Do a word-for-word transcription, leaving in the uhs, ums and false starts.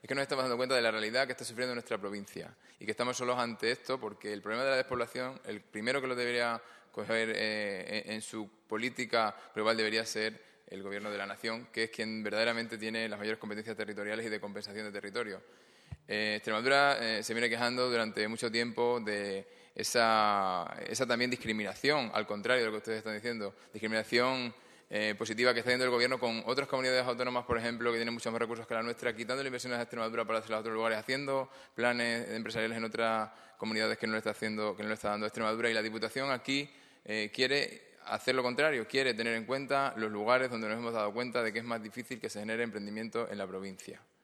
es que nos estamos dando cuenta de la realidad que está sufriendo nuestra provincia y que estamos solos ante esto porque el problema de la despoblación, el primero que lo debería coger eh, en, en su política global debería ser el Gobierno de la Nación, que es quien verdaderamente tiene las mayores competencias territoriales y de compensación de territorio. Eh, Extremadura eh, se viene quejando durante mucho tiempo de esa, esa también discriminación, al contrario de lo que ustedes están diciendo, discriminación eh, positiva que está haciendo el Gobierno con otras comunidades autónomas, por ejemplo, que tienen muchos más recursos que la nuestra, quitando inversiones a Extremadura para hacerlas a otros lugares, haciendo planes empresariales en otras comunidades que no le está haciendo, que no le está dando Extremadura, y la Diputación aquí eh, quiere hacer lo contrario, quiere tener en cuenta los lugares donde nos hemos dado cuenta de que es más difícil que se genere emprendimiento en la provincia.